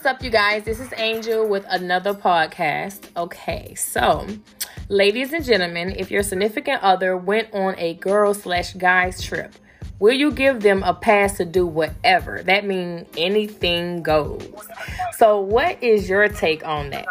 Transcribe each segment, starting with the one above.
up, you guys? This is Angel with another podcast. Okay, so, ladies and gentlemen, if your significant other went on a girl/guys trip, will you give them a pass to do whatever? That means anything goes. So, what is your take on that?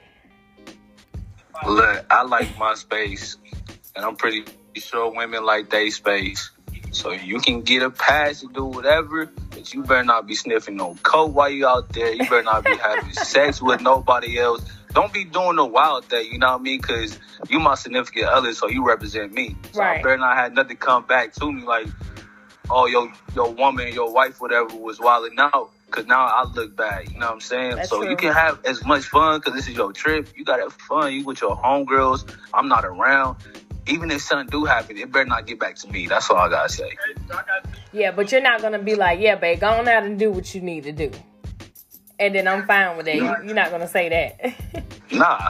Look, I like my space, and I'm pretty sure women like their space. So you can get a pass to do whatever, but you better not be sniffing no coke while you out there. You better not be having sex with nobody else. Don't be doing no wild thing, you know what I mean? Because you my significant other, so you represent me. So Right. I better not have nothing come back to me like, oh, your woman, your wife, whatever, was wilding out. Because now I look bad, you know what I'm saying? That's so true. You can have as much fun because this is your trip. You got to have fun. You with your homegirls. I'm not around. Even if something do happen, it better not get back to me. That's all I got to say. Yeah, but you're not going to be like, yeah, babe, go on out and do what you need to do. And then I'm fine with that. You're not going to say that. Nah.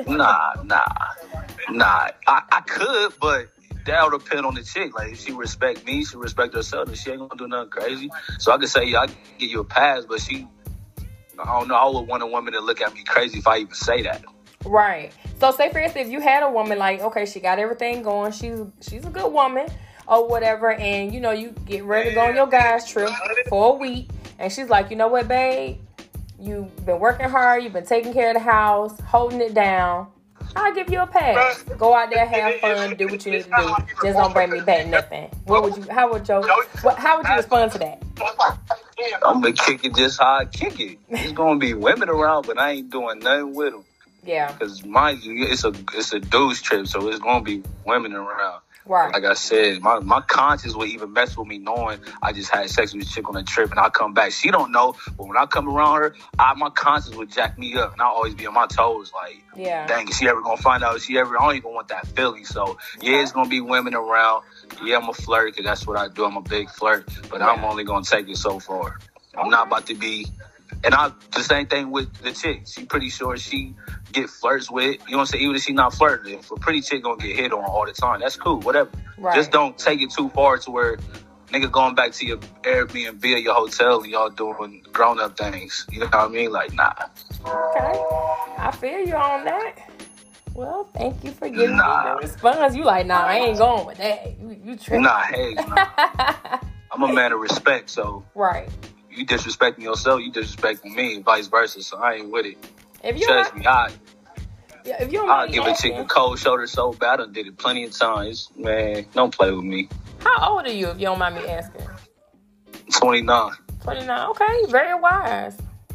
I could, but that'll depend on the chick. Like, if she respect me, she respect herself, and she ain't gonna do nothing crazy. So I can say, yeah, I can give you a pass, but I don't know, I would want a woman to look at me crazy if I even say that. Right. So say for instance, if you had a woman like, okay, she got everything going, she's a good woman or whatever, and you get ready to go on your guys trip for a week, and she's like, you know what, babe, you've been working hard, you've been taking care of the house, holding it down. I'll give you a pass. Go out there, have fun, do what you need to do. Just don't bring me back nothing. How would you respond to that? I'm gonna kick it just how I kick it. There's gonna be women around, but I ain't doing nothing with them. Yeah. Because mind you, it's a dude's trip, so it's gonna be women around. Right. Like I said, my conscience would even mess with me knowing I just had sex with a chick on a trip and I come back. She don't know, but when I come around her, my conscience would jack me up and I always be on my toes. Like, yeah, dang, is she ever gonna find out? I don't even want that feeling. So yeah, it's gonna be women around. Yeah, I'm a flirt because that's what I do. I'm a big flirt, but yeah. I'm only gonna take it so far. I'm not about to be. And the same thing with the chick. She pretty sure she get flirts with, you know what I'm saying? Even if she not flirting, if a pretty chick gonna get hit on all the time, that's cool, whatever. Right. Just don't take it too far to where nigga going back to your Airbnb or your hotel and y'all doing grown up things. You know what I mean? Like, nah. Okay. I feel you on that. Well, thank you for giving me your response. You like, nah, I ain't going with that. You tripping. Nah, hey, nah. I'm a man of respect, so. Right. You disrespecting yourself, you disrespecting me, and vice versa. So I ain't with it. Trust me, I'll give a chick a cold shoulder so bad. I done did it plenty of times. Man, don't play with me. How old are you, if you don't mind me asking? 29. 29. Okay, very wise.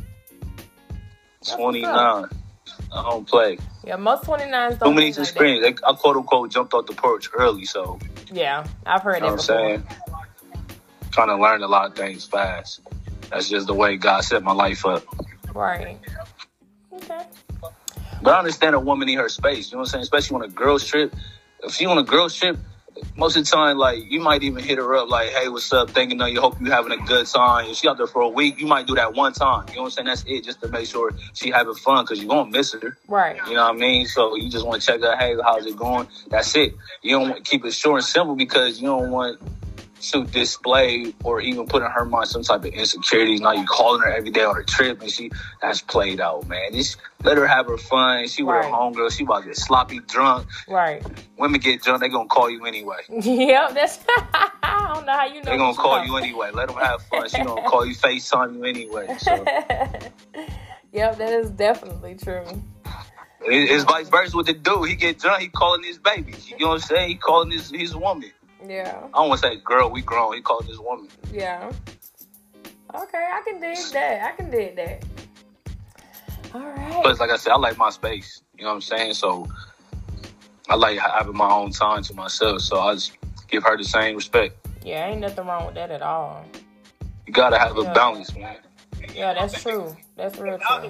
29. I don't play. Yeah, most 29s don't. Too many experience. I quote unquote jumped off the porch early, so. Yeah, I've heard that before. You know what I'm saying? Trying to learn a lot of things fast. That's just the way God set my life up. Right. Okay. But I understand a woman in her space, you know what I'm saying? Especially on a girl's trip. If she on a girl's trip, most of the time, like, you might even hit her up like, hey, what's up? Thinking of you, hope you having a good time. If she out there for a week, you might do that one time. You know what I'm saying? That's it, just to make sure she having fun, because you won't miss her. Right. You know what I mean? So you just want to check her, hey, how's it going? That's it. You don't want to keep it short and simple because you don't want to display or even put in her mind some type of insecurities. Now you calling her every day on her trip and that's played out, man. Just let her have her fun. She with her homegirl. She about to get sloppy drunk. Right. Women get drunk, they gonna call you anyway. Yep, that's I don't know how you know. They gonna call you anyway. Let them have fun. She gonna call you, FaceTime you anyway. So. Yep, that is definitely true. It's vice versa with the dude. He get drunk, he calling his baby. You know what I'm saying? He calling his woman. Yeah. I don't want to say, girl, we grown. He called this woman. Yeah. Okay, I can dig that. All right. But like I said, I like my space. You know what I'm saying? So I like having my own time to myself. So I just give her the same respect. Yeah, ain't nothing wrong with that at all. You got to have a balance, man. Yeah, that's true. That's real true.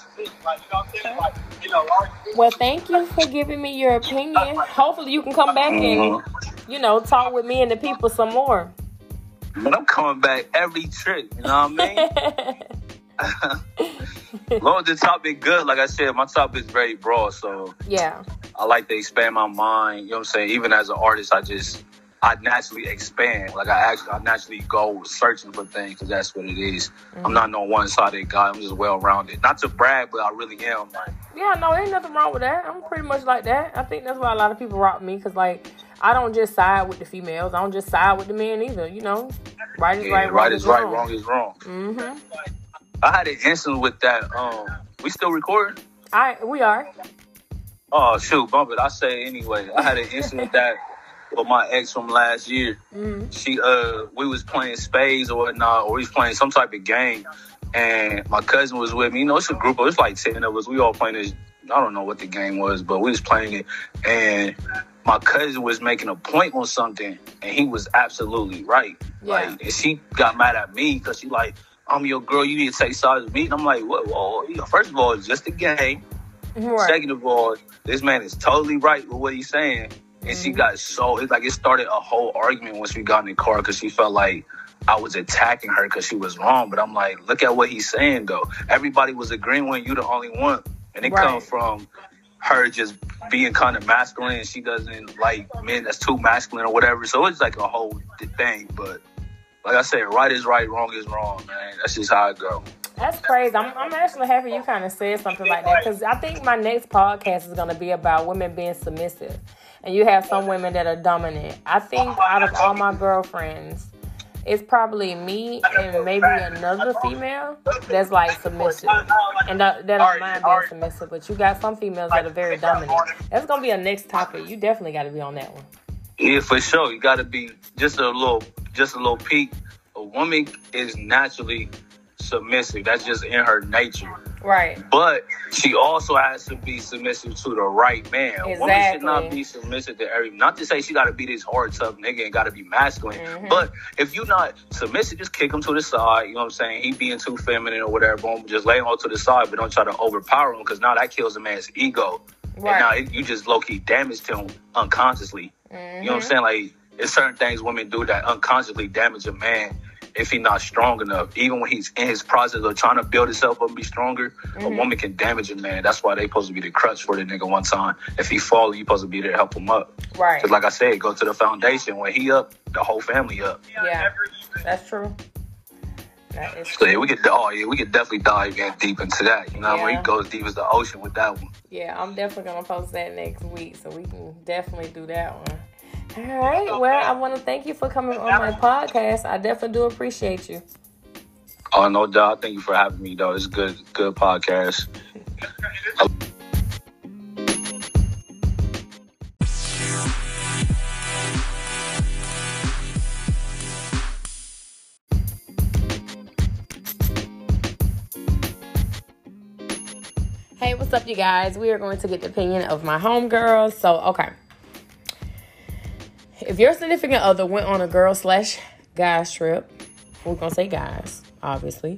Well, thank you for giving me your opinion. Hopefully you can come back and, talk with me and the people some more. But I'm coming back every trip, you know what I mean? As long as the topic good, like I said, my topic is very broad, so yeah, I like to expand my mind, you know what I'm saying? Even as an artist, I just I naturally expand. Like I naturally go searching for things because that's what it is. Mm-hmm. I'm not no one-sided guy. I'm just well-rounded. Not to brag, but I really am. Like, yeah, no, ain't nothing wrong with that. I'm pretty much like that. I think that's why a lot of people rock me because, like, I don't just side with the females. I don't just side with the men either. You know, right is right, right is right, wrong is wrong. Mm-hmm. I had an incident with that. We still recording? We are. Oh shoot, bump it. I say it anyway. I had an incident with that. With my ex from last year, she we was playing spades or whatnot, or we was playing some type of game, and my cousin was with me. You know, it's a group of, it's like 10 of us. We all playing this. I don't know what the game was, but we was playing it, and my cousin was making a point on something, and he was absolutely right. Yeah. Like, and she got mad at me because she like, I'm your girl. You need to take sides with me. And I'm like, what? Whoa, first of all, it's just a game. Right. Second of all, this man is totally right with what he's saying. And she got it started a whole argument once we got in the car because she felt like I was attacking her because she was wrong. But I'm like, look at what he's saying, though. Everybody was agreeing when you the only one. And it comes from her just being kind of masculine. And she doesn't like men that's too masculine or whatever. So it's like a whole thing. But like I said, right is right, wrong is wrong, man. That's just how it goes. That's crazy. I'm actually happy you kind of said something like that because I think my next podcast is going to be about women being submissive. And you have some women that are dominant. I think out of all my girlfriends, it's probably me and maybe another female that's like submissive. And that don't mind being submissive. But you got some females that are very dominant. That's going to be a next topic. You definitely got to be on that one. Yeah, for sure. You got to be just a little peek. A woman is naturally submissive. That's just in her nature. Right. But she also has to be submissive to the right man. Exactly. A woman should not be submissive to every. Not to say she got to be this hard, tough nigga and got to be masculine. Mm-hmm. But if you're not submissive, just kick him to the side. You know what I'm saying? He being too feminine or whatever. Boom, just lay him all to the side, but don't try to overpower him because now that kills a man's ego. Right. And now you just low-key damaged him unconsciously. Mm-hmm. You know what I'm saying? Like, there's certain things women do that unconsciously damage a man if he's not strong enough. Even when he's in his process of trying to build himself up and be stronger, a woman can damage a man. That's why they supposed to be the crutch for the nigga one time. If he fall, you supposed to be there to help him up. Right. Because like I said, go to the foundation. When he up, the whole family up. Yeah, that's true. That is true. So we could definitely dive in deep into that. You know, where he goes deep as the ocean with that one. Yeah, I'm definitely going to post that next week, so we can definitely do that one. All right. Well, I want to thank you for coming on my podcast. I definitely do appreciate you. Oh, no doubt. Thank you for having me, though. It's good podcast. Hey, what's up, you guys? We are going to get the opinion of my homegirls. So, okay. If your significant other went on a girl/guys trip, we're going to say guys, obviously.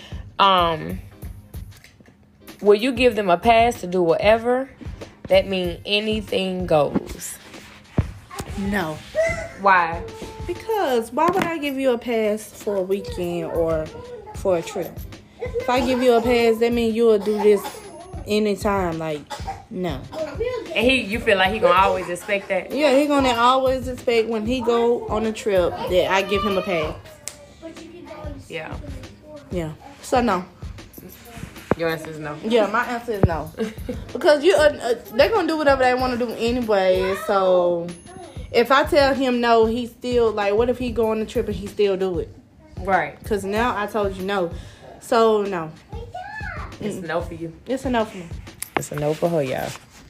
Will you give them a pass to do whatever? That means anything goes. No. Why? Because why would I give you a pass for a weekend or for a trip? If I give you a pass, that means you'll do this anytime. Like, no. And you feel like he gonna always expect that? Yeah, he gonna always expect when he go on a trip that I give him a pass. Yeah. Yeah. So no. Your answer is no. Yeah, my answer is no. Because they're gonna do whatever they want to do anyway. So if I tell him no, he still like. What if he go on the trip and he still do it? Right. Because now I told you no. So no. It's a no for you. It's a no for me. It's a no for her, y'all.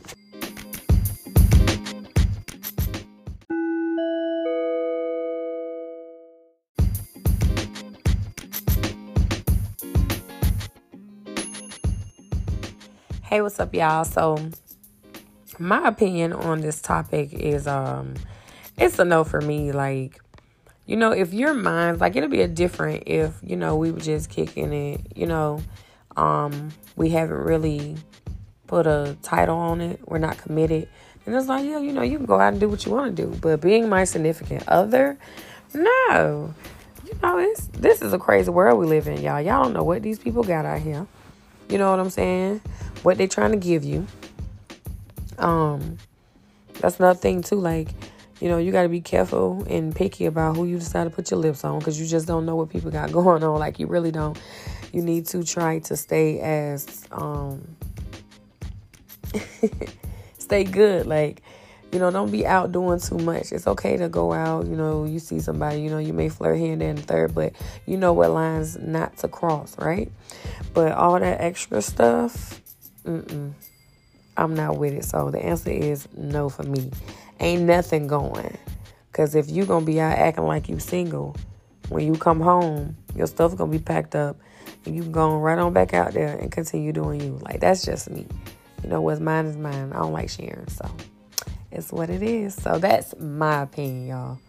Hey, what's up, y'all? So, my opinion on this topic is, it's a no for me. Like, you know, if you're mine, like, it'll be a different if, you know, we were just kicking it, you know, we haven't really put a title on it. We're not committed. And it's like, yeah, you know, you can go out and do what you want to do. But being my significant other, no. You know, this is a crazy world we live in, y'all. Y'all don't know what these people got out here. You know what I'm saying? What they trying to give you. That's another thing too. Like, You know, you got to be careful and picky about who you decide to put your lips on, because you just don't know what people got going on. Like, you really don't. You need to try to stay as, stay good. Like, you know, don't be out doing too much. It's okay to go out. You know, you see somebody, you know, you may flirt here and there and third, but you know what lines not to cross, right? But all that extra stuff, I'm not with it. So the answer is no for me. Ain't nothing going. Because if you going to be out acting like you single, when you come home, your stuff going to be packed up and you can go right on back out there and continue doing you. Like, that's just me. You know, what's mine is mine. I don't like sharing. So it's what it is. So that's my opinion, y'all.